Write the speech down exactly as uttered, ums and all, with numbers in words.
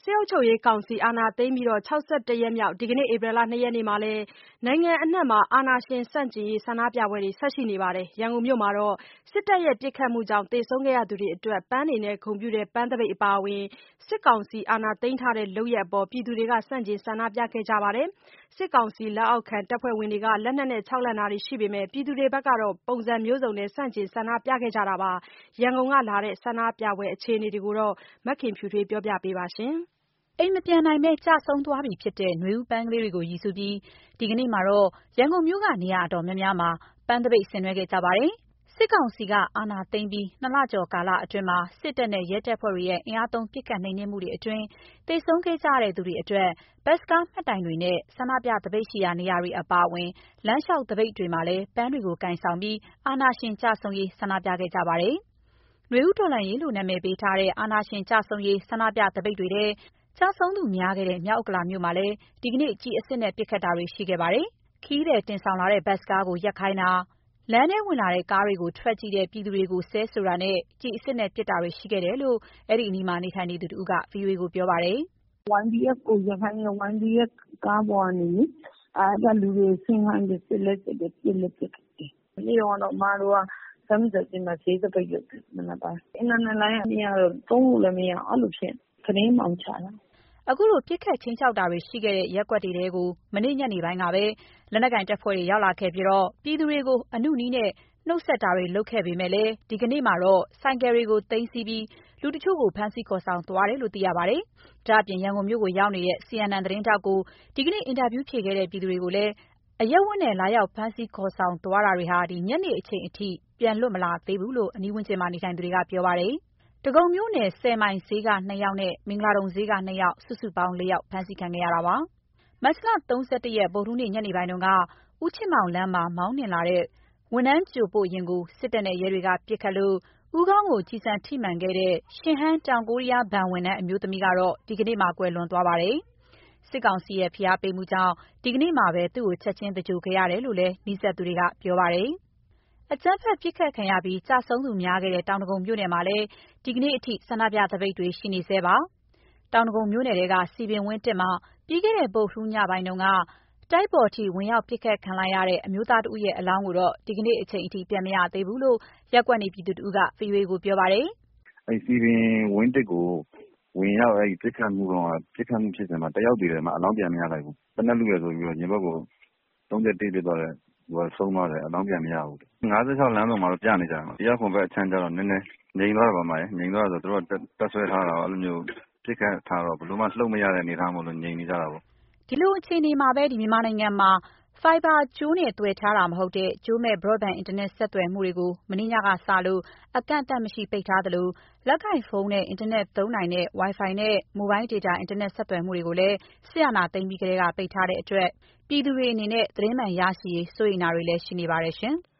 စစ်အုပ်ချုပ်ရေးကောင်စီအာဏာသိမ်းပြီး ၆၁ ရက်မြောက် ဒီကနေ့ ဧပြီလ ၂ ရက်နေ့မှာလည်း နိုင်ငံအနှံ့မှာ အာဏာရှင်ဆန့်ကျင်ရေး ဆန္ဒပြပွဲတွေ ဆက်ရှိနေပါတယ်။ ရန်ကုန်မြို့မှာတော့ စစ်တပ်ရဲ့ ပစ်ခတ်မှုကြောင့် သေဆုံးခဲ့ရသူတွေအတွက် ပန်းတွေနဲ့ ဂုဏ်ပြုတဲ့ ပန်းသပိတ်အပါအဝင် စစ်ကောင်စီအာဏာသိမ်းထားတဲ့ လုပ်ရပ်အပေါ် ပြည်သူတွေက ဆန့်ကျင်ဆန္ဒပြခဲ့ကြပါတယ်။ စစ်ကောင်စီလက်အောက်ခံ တပ်ဖွဲ့ဝင်တွေက လက်နက်နဲ့ ခြောက်လှန့်တာတွေရှိပေမဲ့ ပြည်သူတွေကတော့ ပုံစံမျိုးစုံနဲ့ ဆန့်ကျင်ဆန္ဒပြခဲ့ကြတာပါ။ ရန်ကုန်ကလာတဲ့ ဆန္ဒပြပွဲအခြေအနေတွေကို မခင်ဖြူထွေးက ပြောပြပါမယ်။အိမ်မပြန်နိုင်ဘဲ ကျဆုံးသွားပြီဖြစ်တဲ့ နွေဦးပန်းကလေးတွေကို ရည်စူးပြီး ဒီကနေ့မှာတော့ ရန်ကုန်မြို့က နေရာအတော်များများမှာ ပန်းသပိတ်ဆင်နွှဲခဲ့ကြပါတယ်။ စစ်ကောင်စီက အာဏာသိမ်းပြီး နှစ်လကျော်ကာလအတွင်းမှာ စစ်တပ်နဲ့ ရဲတပ်ဖွဲ့တွေရဲ့ အင်အားသုံး ပစ်ခတ်နှိမ်နင်းမှုတွေအတွင်း သေဆုံးခဲ့ကြသူတွေအတွက် ဘတ်စ်ကားမှတ်တိုင်တွေနဲ့ ဆန္ဒပြသပိတ်ရှိရာနေရာတွေအပါအဝင် လမ်းလျှောက်သပိတ်တွေမှာလည်း ပန်းတွေကို ကိုင်ဆောင်ပြီး အာဏာရှင်ကျဆုံးရေး ဆန္ဒပြခဲ့ကြပါတယ်။ နွေဦးတော်လှန်ရေးလို့ နာမည်ပေးထားတဲ့ အာဏာရှင်ကျဆုံးရေး ဆန္ဒပြသပိတ်တွေထဲ ကျဆုံးသူများခဲ့တဲ့ မြောက်ဥက္ကလာမြို့မှာလည်း ဒီကနေ့ ကျည်အစစ်နဲ့ ပစ်ခတ်တာတွေ ရှိခဲ့ပါတယ်။ ခရီးသည်တင်ဆောင်လာတဲ့ ဘတ်စ်ကားကို ရပ်ခိုင်းတာ၊ လမ်းထဲဝင်လာတဲ့ ကားတွေကို ထွက်ကြည့်တဲ့ ပြည်သူတွေကို ဆဲဆိုတာနဲ့ ကျည်အစစ်နဲ့ ပစ်တာတွေ ရှိခဲ့တယ်လို့ အဲဒီအနီးမှာ နေထိုင်နေသူတဦးက ဗွီအိုအေကို ပြောပါတယ်။ "ဝိုင်းဘီအက်ဖ် ကိုရပ်ခိုင်းတယ်။ ဝိုင်းဘီအက်ဖ် ကားပေါ်ကနေ လူတွေကိုဆင်းခိုင်းတယ်။ စစ်လည်းစစ်တယ်။ ပစ်လည်းပစ်တယ်။ မနေ့တုန်းကတော့ အမတို့က ဆန်းမီဇာရှေ့မှာ ဈေးသပိတ်လုပ်တယ်။ မနက်ပိုင်း။ အင်တာနက်လိုင်းက မရတော့ သုံးလို့လည်းမရဘူး။ အဲလိုဖြစ်နေတယ်။ သတင်းအမှောင်ချတာ။ " အခုလို ပစ်ခတ်ခြိမ်းခြောက်တာတွေရှိခဲ့တဲ့ ရပ်ကွက်တွေထဲကို မနေ့ညနေပိုင်းကပဲ လက်နက်ကိုင်တပ်ဖွဲ့တွေ ရောက်လာခဲ့ပြီး ပြည်သူတွေကို အနုနည်းနဲ့ နှုတ်ဆက်တာတွေ လုပ်ခဲ့ပေမဲ့လည်း ဒီကနေ့မှာတော့ ဆိုင်ကယ်တွေကို သိမ်းဆည်းပြီး လူတချို့ကို ဖမ်းဆီးခေါ်ဆောင်သွားတယ်လို့ သိရပါတယ်။ ဒါ့အပြင် ရန်ကုန်မြို့ကိုရောက်နေတဲ့ စီအန်အန် သတင်းထောက်ကို ဒီကနေ့ အင်တာဗျူးဖြေခဲ့တဲ့ ပြည်သူတွေကိုလည်း အရပ်ဝတ်နဲ့ လာရောက်ဖမ်းဆီးခေါ်ဆောင်သွားတာတွေဟာ ညနေအချိန်ထိ ပြန်လွတ်မလာသေးဘူးလို့ အနီးဝန်းကျင်မှာ နေထိုင်သူတွေက ပြောပါတယ်။ ဒဂုံမြို့နယ် ဆယ်မိုင်ဈေးက နှစ်ယောက်နဲ့ မင်္ဂလာဒုံဈေးက နှစ်ယောက် စုစုပေါင်း လေးယောက် ဖမ်းဆီးခံခဲ့ရတာပါ။ မတ်လ ၃၁ ရက် ဗုဒ္ဓဟူးနေ့ ညနေပိုင်းတုန်းက ဦးချစ်မောင်လမ်းမှာ မောင်းနှင်လာတဲ့ ဝန်ထမ်းကြိုပို့ယာဉ်ကို စစ်တပ်နဲ့ ရဲတွေက ပစ်ခတ်လို့ ဦးခေါင်းကို ကျည်ဆန်ထိမှန်ခဲ့တဲ့ ရှင်ဟန်း တောင်ကိုရီးယားဘဏ်ဝန်ထမ်း အမျိုးသမီးကတော့ ဒီကနေ့မှာ ကွယ်လွန်သွားပါတယ်။ စစ်ကောင်စီရဲ့ ဖိအားပေးမှုကြောင့် ဒီကနေ့မှာပဲ သူ့ကို ချက်ချင်းသဂြိုလ်ခဲ့ရတယ်လို့လည်း နီးစပ်သူတွေက ပြောပါတယ်။ အကြမ်းဖက်ပစ်ခတ်ခံရပြီး ကျဆုံးသူများခဲ့တဲ့ တောင်ဒဂုံမြို့နယ်မှာလည်း ဒီကနေ့အထိ ဆန္ဒပြသပိတ်တွေ ရှိနေဆဲပါ။ တောင်ဒဂုံမြို့နယ်ထဲက စည်ပင်ဝင်း မှာ ပြီးခဲ့တဲ့ ဗုဒ္ဓဟူးညပိုင်းတုန်းက တိုက်ပေါ်ထိ ဝင်ရောက်ပစ်ခတ်ခံလိုက်ရတဲ့ အမျိုးသားတဦးရဲ့ အလောင်းကိုတော့ ဒီကနေ့အချိန်ထိ ပြန်မရသေးဘူးလို့ ရပ်ကွက်နေပြည်သူတဦးက ဗွီအိုအေကို ပြောပါတယ်။ "အဲဒီစည်ပင်ဝင်း ကို ဝင်ရောက်ပစ်ခတ်မှုတုန်းက ပစ်ခတ်မှုဖြစ်စဉ်မှာ တယောက်သေတယ်။ အလောင်းပြန်မရလိုက်ဘူး။ သေနတ်လုတယ်ဆိုပြီး ရင်ဘတ်ကို သုံးချက်တေ့ပစ်သွားတဲ့သူက ဆုံးသွားတယ်။ အလောင်းပြန်မရဘူး။ ၅၆ လမ်းဆုံမှာတော့ ပြနေကြတယ်။ ၁၀၇ ဘက်အခြမ်းကျတော့ နည်းနည်းငြိမ်သွားတယ်။ ငြိမ်သွားတယ်ဆိုတာ သူတို့က တပ်စွဲထားတာကို ပစ်ခတ်ထားတော့ ဘယ်လိုမှ လှုပ်မရတဲ့ အနေအထားမို့ ငြိမ်နေကြတာပေါ့။ " ဒီလိုအခြေအနေမှာပဲ မြန်မာနိုင်ငံမှာ ဖိုင်ဘာကြိုးနဲ့ သွယ်ထားတာမဟုတ်တဲ့ ကြိုးမဲ့ Broadband အင်တာနက် ဆက်သွယ်မှုတွေကို မနေ့ညကစလို့ အကန့်အသတ်မရှိ ပိတ်ထားသလို လက်ကိုင်ဖုန်းနဲ့ အင်တာနက်သုံးနိုင်တဲ့ Wi-Fi နဲ့ မိုဘိုင်းဒေတာ အင်တာနက် ဆက်သွယ်မှုတွေကိုလည်း စစ်အာဏာသိမ်းပြီးကတည်းက ပိတ်ထားတဲ့အတွက် ပြည်သူတွေအနေနဲ့ သတင်းမှန်ရရှိရေး စိုးရိမ်တာတွေလည်း ရှိနေပါတယ်ရှင်။